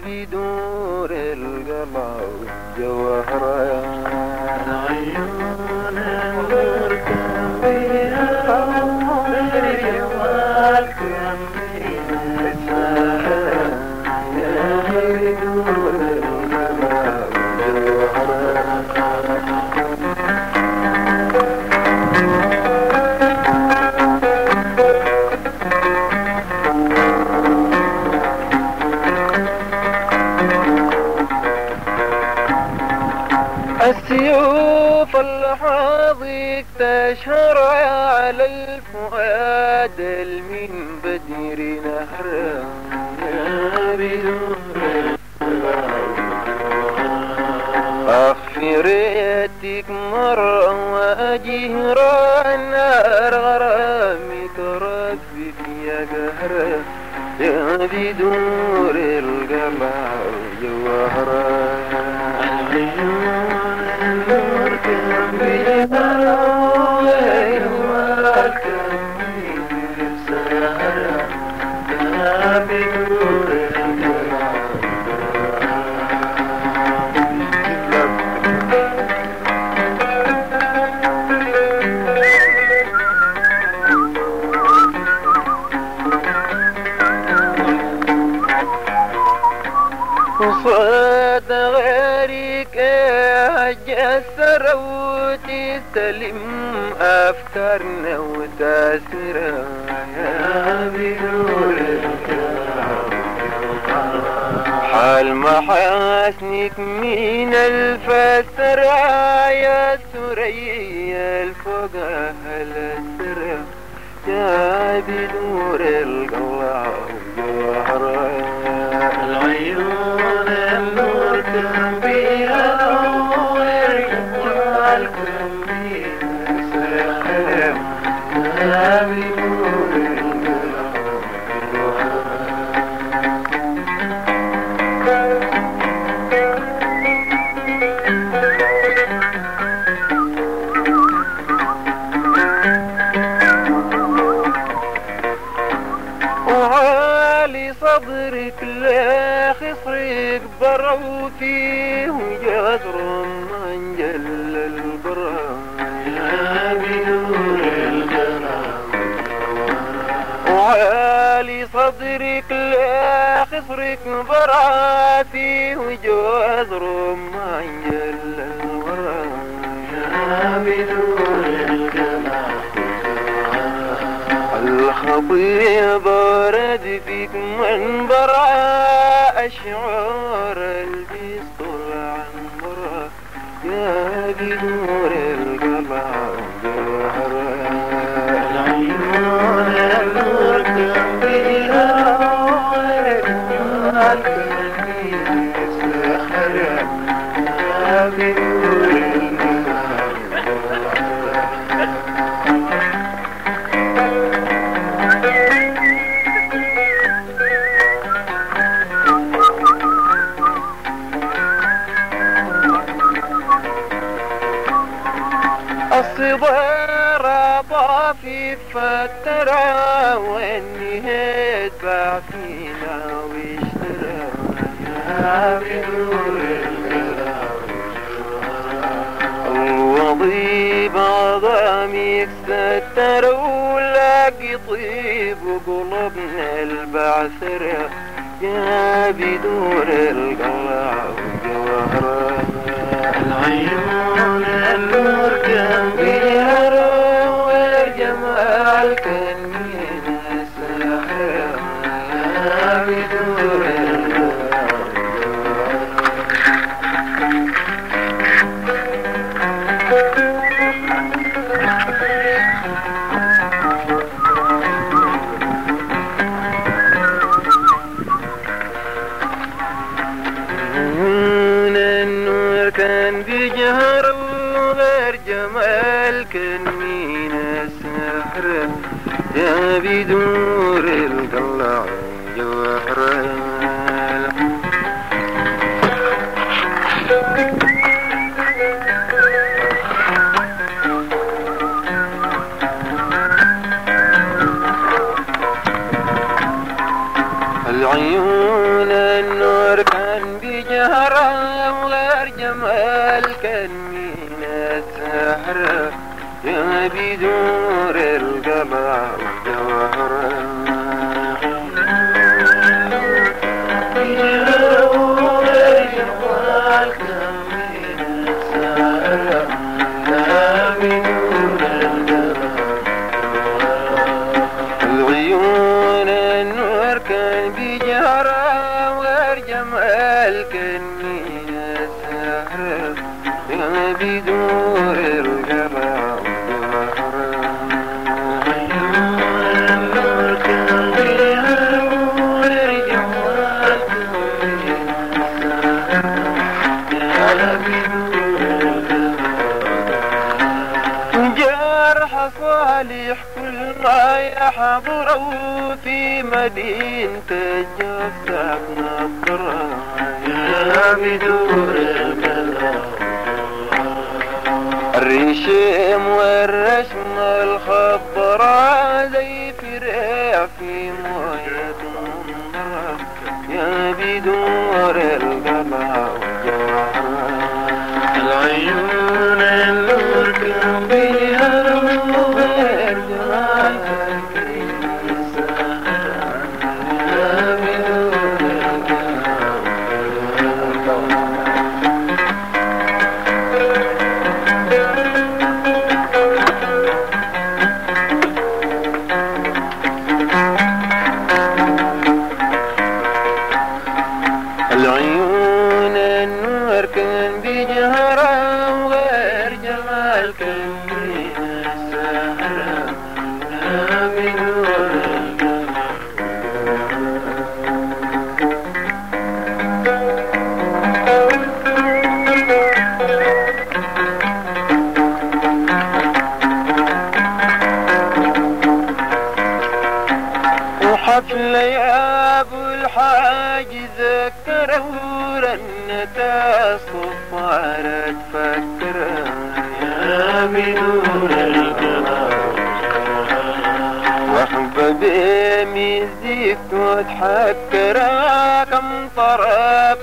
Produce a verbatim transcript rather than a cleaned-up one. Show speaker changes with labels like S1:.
S1: بدور القلع والجوهرة
S2: العيون النور كان فيها الجمال كان فيها السحر يا بدور القلع والجوهرة
S1: السيوف الحاضيك تشهر على الفؤاد المن بدر نهر
S2: يا بدور
S1: أغفر يدك مرة وأجهر النار غرامك ربك يا قهر يا بدور القلع والجوهرة
S2: العيون النور كان فيها الجمال كان فيها السحر يا بدور القلع
S1: وصاد غيرك جسر وتستلم أفكارنا وتأثيرها
S2: يا بدور
S1: حال محاسنك من الفسر يا سريا الفوق أهل السر يا بدور القلع والجوهرة
S2: العيون النور كان فيها الجمال كان فيها السحر يا بدور القلع
S1: وعالي صدرك لا خصرك بروا فيه جذر من جل البرا
S2: يا بدور القلع
S1: وعالي صدرك لا خصرك برا فيه جذر من جل البرا
S2: يا بدور القلع
S1: الخطيب ورد فيك من برا أشعار البسطل عن برا يا بدور القلع والجوهرة
S2: العيون النور كان فيها الجمال كان فيها السحر يا بدور القلع
S1: الصبار طافي فترى والنهاية باع فينا واشترى
S2: يا بدور القلع
S1: الوظيب عظامك ستر ولاقي طيب وقلبنا البعثرة يا بدور القلع والجوهرة
S2: العيون النور كان فيها
S1: والجمال كان من السحر
S2: يا بدور القلع
S1: النور كان بجهر وغير جمال كان من السحر يا بدور القلع والجوهرة العيون النور كان السحر يا بدور القلع والجوهر العيون النور كان بجهرة والجمال كان من السحر يا بدور القلع والجوهر جرح صالح كل ما يحضروا في مدينة الجثة نصرة يا بدور القلب الريشم والرشم الخضراء زي فرع في موية منظرة يا بدور القلب العيون النور كان بيها نور جمال العيون النور كان بجهرة وغير جمال كان من السحرة يا بدور وحفل يا ابو الحاج ذكروا رنة الصفارة تفكر يا بدور القلب وحب بمزيك وتحكر كم طرب